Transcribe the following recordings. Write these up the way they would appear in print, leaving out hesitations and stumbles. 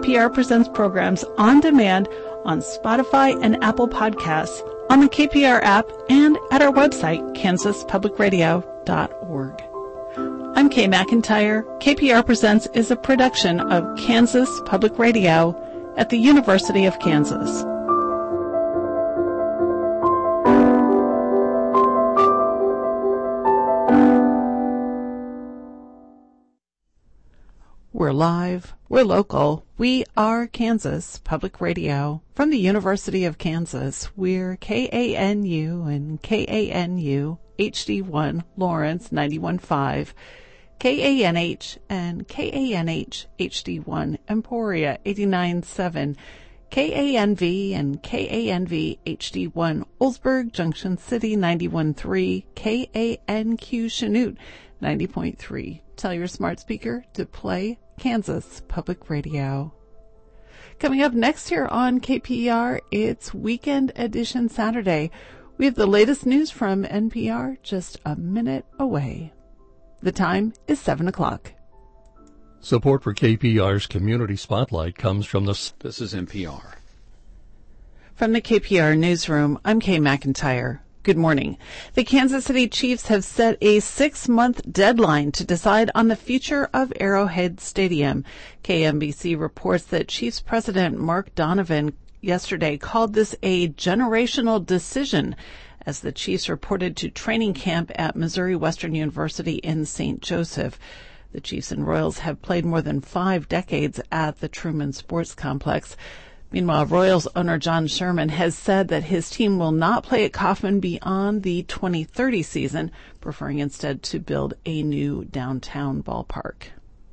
KPR Presents programs on demand on Spotify and Apple Podcasts, on the KPR app, and at our website, kansaspublicradio.org. I'm Kay McIntyre. KPR Presents is a production of Kansas Public Radio at the University of Kansas. We're live, we're local, we are Kansas Public Radio. From the University of Kansas, we're KANU and KANU HD1 Lawrence 91.5, KANH and KANH HD1 Emporia 89.7, KANV and KANV HD1 Oldsburg Junction City 91.3, KANQ Chanute 90.3. Tell your smart speaker to play Kansas Public Radio. Coming up next here on KPR, it's Weekend Edition Saturday. We have the latest news from NPR just a minute away. The time is 7 o'clock. Support for KPR's Community Spotlight comes from This is NPR. From the KPR Newsroom, I'm Kay McIntyre. Good morning. The Kansas City Chiefs have set a 6-month deadline to decide on the future of Arrowhead Stadium. KMBC reports that Chiefs President Mark Donovan yesterday called this a generational decision as the Chiefs reported to training camp at Missouri Western University in St. Joseph. The Chiefs and Royals have played more than 5 decades at the Truman Sports Complex. Meanwhile, Royals owner John Sherman has said that his team will not play at Kauffman beyond the 2030 season, preferring instead to build a new downtown ballpark.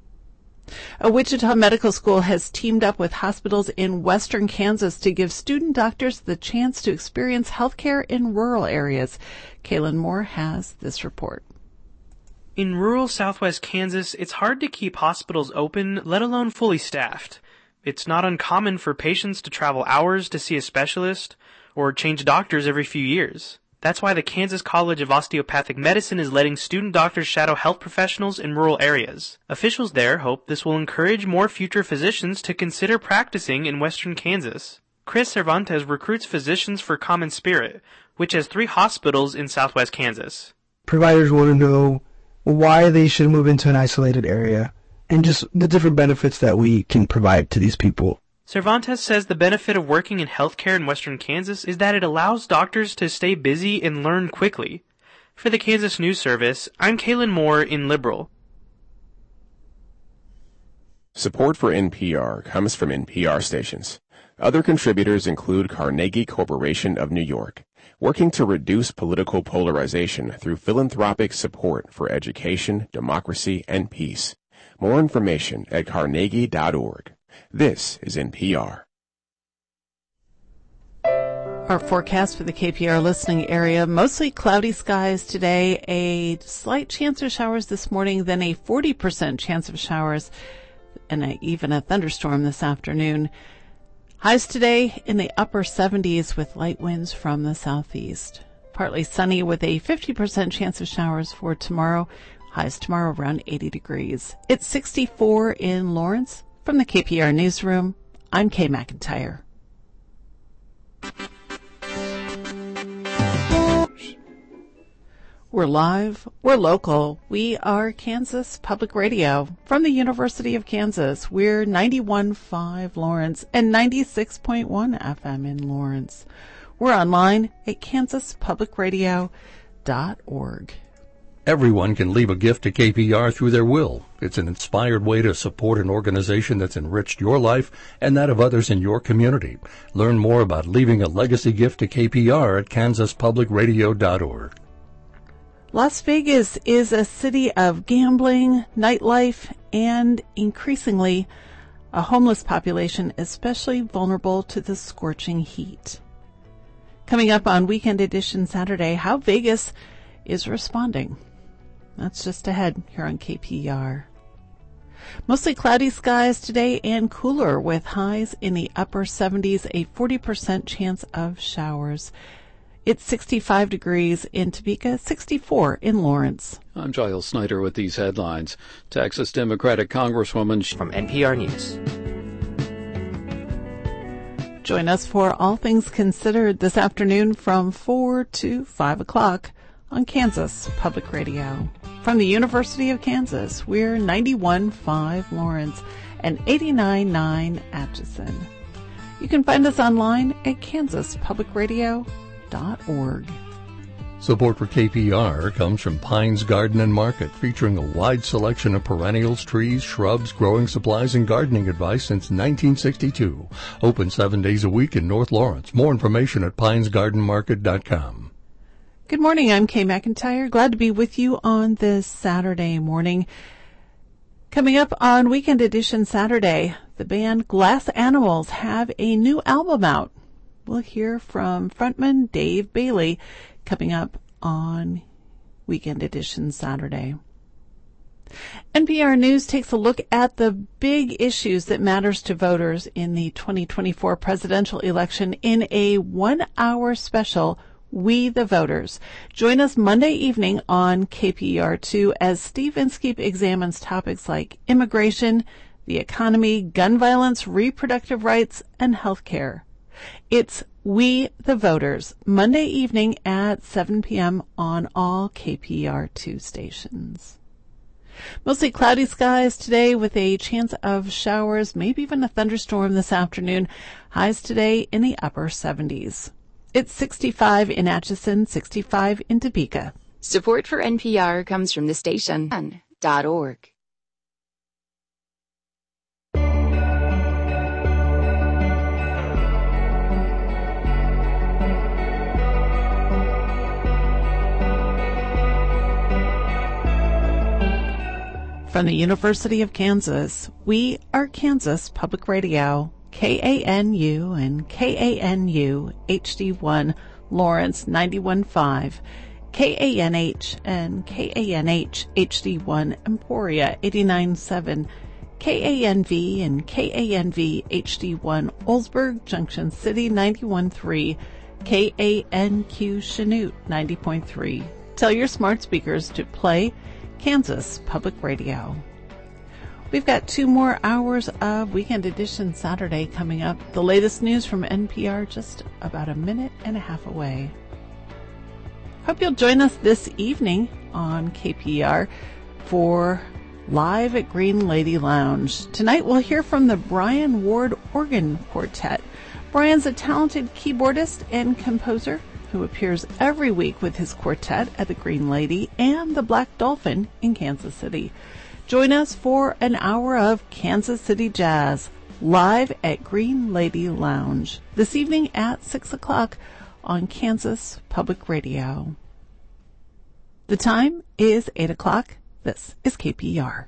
A Wichita medical school has teamed up with hospitals in western Kansas to give student doctors the chance to experience health care in rural areas. Kaylin Moore has this report. In rural southwest Kansas, it's hard to keep hospitals open, let alone fully staffed. It's not uncommon for patients to travel hours to see a specialist or change doctors every few years. That's why the Kansas College of Osteopathic Medicine is letting student doctors shadow health professionals in rural areas. Officials there hope this will encourage more future physicians to consider practicing in western Kansas. Chris Cervantes recruits physicians for Common Spirit, which has 3 hospitals in southwest Kansas. Providers want to know why they should move into an isolated area, and just the different benefits that we can provide to these people. Cervantes says the benefit of working in healthcare in western Kansas is that it allows doctors to stay busy and learn quickly. For the Kansas News Service, I'm Kaylin Moore in Liberal. Support for NPR comes from NPR stations. Other contributors include Carnegie Corporation of New York, working to reduce political polarization through philanthropic support for education, democracy, and peace. More information at carnegie.org. This is NPR. Our forecast for the KPR listening area, mostly cloudy skies today, a slight chance of showers this morning, then a 40% chance of showers, and even a thunderstorm this afternoon. Highs today in the upper 70s with light winds from the southeast. Partly sunny with a 50% chance of showers for tomorrow. Highs tomorrow around 80 degrees. It's 64 in Lawrence. From the KPR Newsroom, I'm Kay McIntyre. We're live, we're local, we are Kansas Public Radio. From the University of Kansas, we're 91.5 Lawrence and 96.1 FM in Lawrence. We're online at kansaspublicradio.org. Everyone can leave a gift to KPR through their will. It's an inspired way to support an organization that's enriched your life and that of others in your community. Learn more about leaving a legacy gift to KPR at kansaspublicradio.org. Las Vegas is a city of gambling, nightlife, and increasingly a homeless population, especially vulnerable to the scorching heat. Coming up on Weekend Edition Saturday, how Vegas is responding. That's just ahead here on KPR. Mostly cloudy skies today and cooler with highs in the upper 70s, a 40% chance of showers. It's 65 degrees in Topeka, 64 in Lawrence. I'm Giles Snyder with these headlines. Texas Democratic Congresswoman from NPR News. Join us for All Things Considered this afternoon from 4 to 5 o'clock on Kansas Public Radio. From the University of Kansas, we're 91.5 Lawrence and 89.9 Atchison. You can find us online at kansaspublicradio.org. Support for KPR comes from Pines Garden and Market, featuring a wide selection of perennials, trees, shrubs, growing supplies, and gardening advice since 1962. Open 7 days a week in North Lawrence. More information at pinesgardenmarket.com. Good morning, I'm Kay McIntyre. Glad to be with you on this Saturday morning. Coming up on Weekend Edition Saturday, the band Glass Animals have a new album out. We'll hear from frontman Dave Bailey coming up on Weekend Edition Saturday. NPR News takes a look at the big issues that matters to voters in the 2024 presidential election in a 1-hour special, We the Voters. Join us Monday evening on KPR2 as Steve Inskeep examines topics like immigration, the economy, gun violence, reproductive rights, and health care. It's We the Voters, Monday evening at 7 p.m. on all KPR2 stations. Mostly cloudy skies today with a chance of showers, maybe even a thunderstorm this afternoon. Highs today in the upper 70s. It's 65 in Atchison, 65 in Topeka. Support for NPR comes from the station.org. From the University of Kansas, we are Kansas Public Radio, KANU and KANU HD1 Lawrence 91.5, KANH and KANH HD1 Emporia 89.7, KANV and KANV HD1 Oldsburg Junction City 91.3, KANQ Chanute 90.3. Tell your smart speakers to play Kansas Public Radio. We've got 2 more hours of Weekend Edition Saturday coming up. The latest news from NPR just about a minute and a half away. Hope you'll join us this evening on KPR for Live at Green Lady Lounge. Tonight we'll hear from the Brian Ward Organ Quartet. Brian's a talented keyboardist and composer who appears every week with his quartet at the Green Lady and the Black Dolphin in Kansas City. Join us for an hour of Kansas City Jazz live at Green Lady Lounge this evening at 6 o'clock on Kansas Public Radio. The time is 8 o'clock. This is KPR.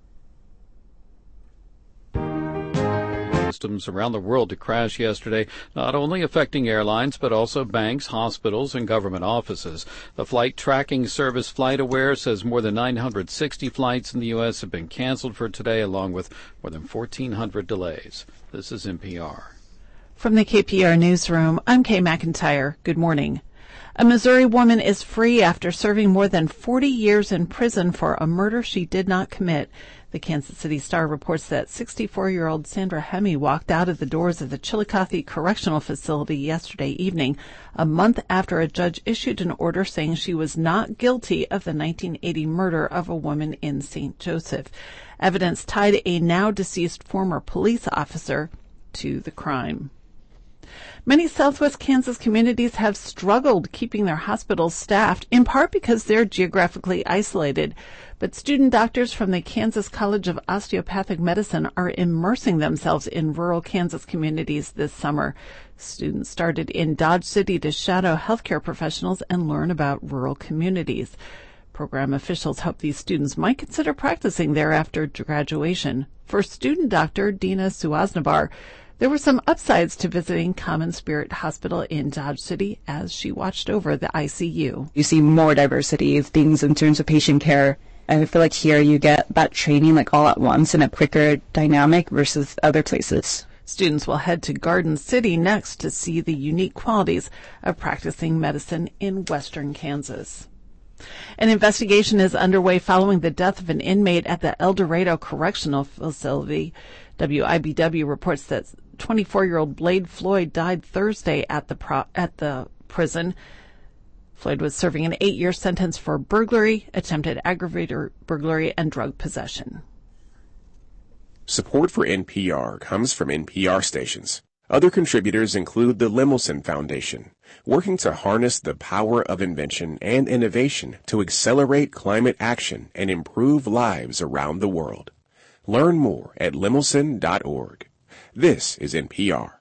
Systems around the world to crash yesterday, not only affecting airlines, but also banks, hospitals, and government offices. The flight tracking service FlightAware says more than 960 flights in the U.S. have been canceled for today, along with more than 1,400 delays. This is NPR. From the KPR Newsroom, I'm Kay McIntyre. Good morning. A Missouri woman is free after serving more than 40 years in prison for a murder she did not commit. The Kansas City Star reports that 64-year-old Sandra Hemme walked out of the doors of the Chillicothe Correctional Facility yesterday evening, a month after a judge issued an order saying she was not guilty of the 1980 murder of a woman in St. Joseph. Evidence tied a now-deceased former police officer to the crime. Many Southwest Kansas communities have struggled keeping their hospitals staffed, in part because they're geographically isolated. But student doctors from the Kansas College of Osteopathic Medicine are immersing themselves in rural Kansas communities this summer. Students started in Dodge City to shadow healthcare professionals and learn about rural communities. Program officials hope these students might consider practicing there after graduation. For student doctor Dina Suaznabar, there were some upsides to visiting Common Spirit Hospital in Dodge City as she watched over the ICU. You see more diversity of things in terms of patient care. And I feel like here you get that training like all at once in a quicker dynamic versus other places. Students will head to Garden City next to see the unique qualities of practicing medicine in western Kansas. An investigation is underway following the death of an inmate at the El Dorado Correctional Facility. WIBW reports that 24-year-old Blade Floyd died Thursday at the prison. Floyd was serving an 8-year sentence for burglary, attempted aggravated burglary, and drug possession. Support for NPR comes from NPR stations. Other contributors include the Lemelson Foundation, working to harness the power of invention and innovation to accelerate climate action and improve lives around the world. Learn more at lemelson.org. This is NPR.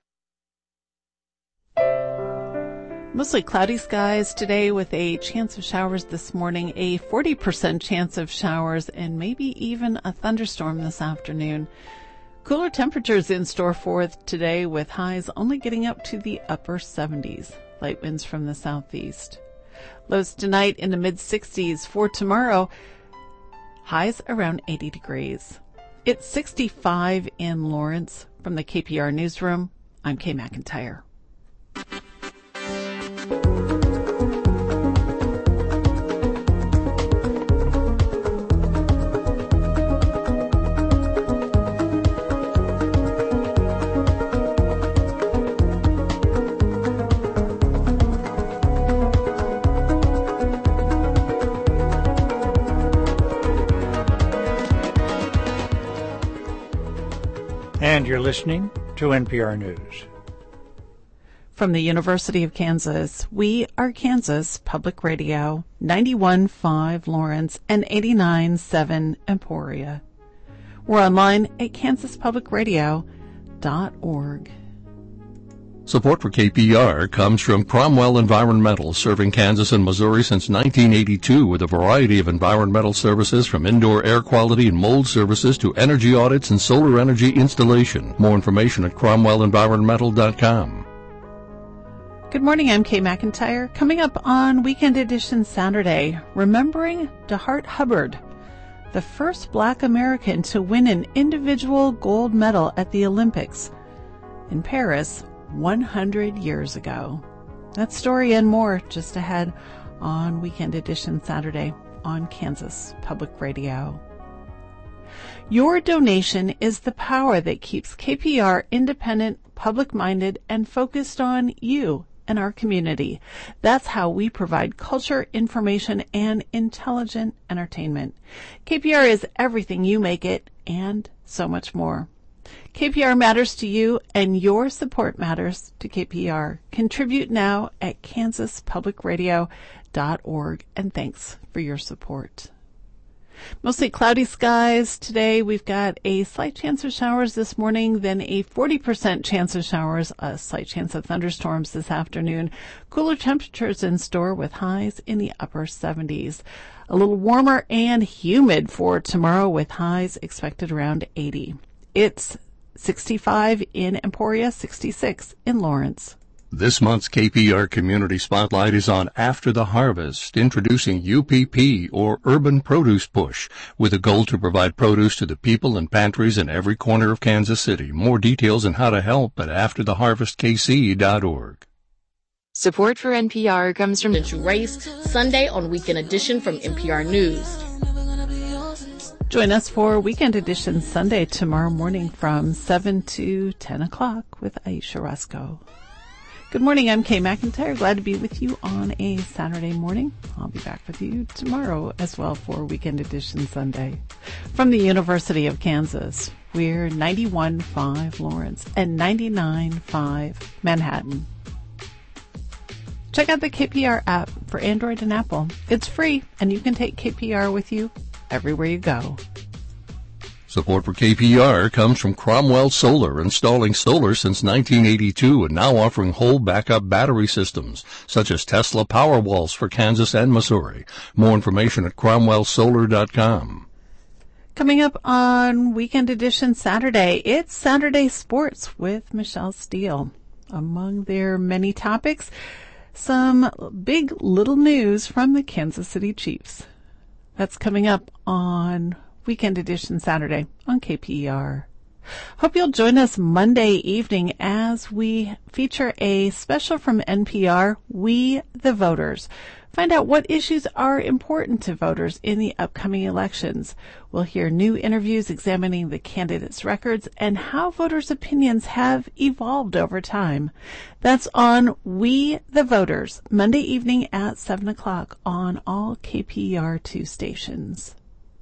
Mostly cloudy skies today with a chance of showers this morning, a 40% chance of showers, and maybe even a thunderstorm this afternoon. Cooler temperatures in store for today with highs only getting up to the upper 70s. Light winds from the southeast. Lows tonight in the mid-60s. For tomorrow, highs around 80 degrees. It's 65 in Lawrence. From the KPR Newsroom, I'm Kay McIntyre. And you're listening to NPR News. From the University of Kansas, we are Kansas Public Radio, 91.5 Lawrence and 89.7 Emporia. We're online at kansaspublicradio.org. Support for KPR comes from Cromwell Environmental, serving Kansas and Missouri since 1982 with a variety of environmental services from indoor air quality and mold services to energy audits and solar energy installation. More information at cromwellenvironmental.com. Good morning, I'm Kay McIntyre. Coming up on Weekend Edition Saturday, remembering DeHart Hubbard, the first Black American to win an individual gold medal at the Olympics in Paris 100 years ago. That story and more just ahead on Weekend Edition Saturday on Kansas Public Radio. Your donation is the power that keeps KPR independent, public-minded, and focused on you and our community. That's how we provide culture, information, and intelligent entertainment. KPR is everything you make it and so much more. KPR matters to you, and your support matters to KPR. Contribute now at kansaspublicradio.org, and thanks for your support. Mostly cloudy skies today. We've got a slight chance of showers this morning, then a 40% chance of showers, a slight chance of thunderstorms this afternoon. Cooler temperatures in store with highs in the upper 70s. A little warmer and humid for tomorrow with highs expected around 80. It's 65 in Emporia, 66 in Lawrence. This month's KPR Community Spotlight is on After the Harvest, introducing UPP, or Urban Produce Push, with a goal to provide produce to the people and pantries in every corner of Kansas City. More details on how to help at aftertheharvestkc.org. Support for NPR comes from Race Sunday on Weekend Edition from NPR News. Join us for Weekend Edition Sunday tomorrow morning from 7 to 10 o'clock with Aisha Roscoe. Good morning, I'm Kay McIntyre. Glad to be with you on a Saturday morning. I'll be back with you tomorrow as well for Weekend Edition Sunday. From the University of Kansas, we're 91.5 Lawrence and 99.5 Manhattan. Check out the KPR app for Android and Apple. It's free, and you can take KPR with you everywhere you go. Support for KPR comes from Cromwell Solar, installing solar since 1982 and now offering whole backup battery systems, such as Tesla Powerwalls for Kansas and Missouri. More information at cromwellsolar.com. Coming up on Weekend Edition Saturday, it's Saturday Sports with Michelle Steele. Among their many topics, some big little news from the Kansas City Chiefs. That's coming up on Weekend Edition Saturday on KPER. Hope you'll join us Monday evening as we feature a special from NPR, We the Voters. Find out what issues are important to voters in the upcoming elections. We'll hear new interviews examining the candidates' records and how voters' opinions have evolved over time. That's on We the Voters, Monday evening at 7 o'clock on all KPR2 stations.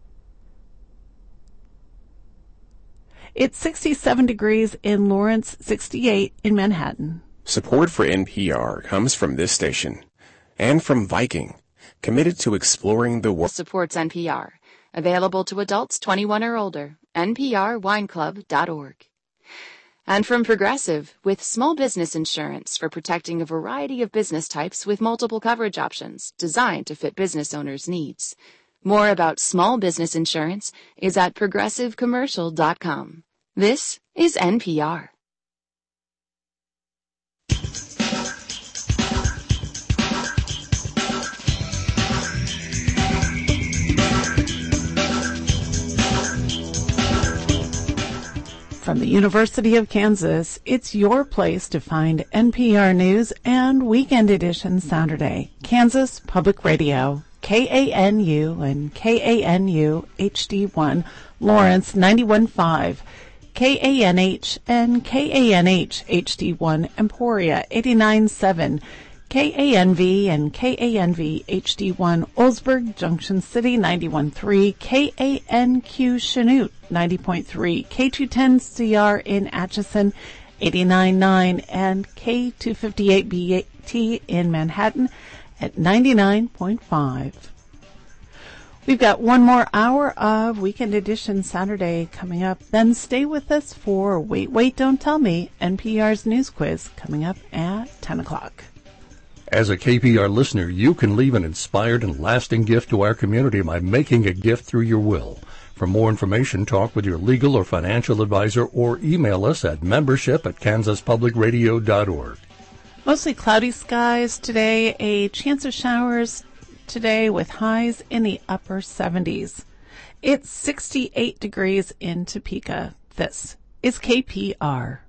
It's 67 degrees in Lawrence, 68 in Manhattan. Support for NPR comes from this station and from Viking, committed to exploring the world. Supports NPR. Available to adults 21 or older. NPRWineClub.org. And from Progressive, with small business insurance for protecting a variety of business types with multiple coverage options designed to fit business owners' needs. More about small business insurance is at progressivecommercial.com. This is NPR. From the University of Kansas, it's your place to find NPR News and Weekend Edition Saturday. Kansas Public Radio, KANU and KANU HD1, Lawrence 91.5, KANH and KANH HD1, Emporia 89.7, KANV and KANV HD1, Oldsburg, Junction City 91.3, KANQ Chanute 90.3, K210CR in Atchison 89.9, and K258BT in Manhattan at 99.5. We've got one more hour of Weekend Edition Saturday coming up. Then stay with us for Wait, Wait, Don't Tell Me, NPR's News Quiz, coming up at 10 o'clock. As a KPR listener, you can leave an inspired and lasting gift to our community by making a gift through your will. For more information, talk with your legal or financial advisor or email us at membership@kansaspublicradio.org. Mostly cloudy skies today, a chance of showers today with highs in the upper 70s. It's 68 degrees in Topeka. This is KPR.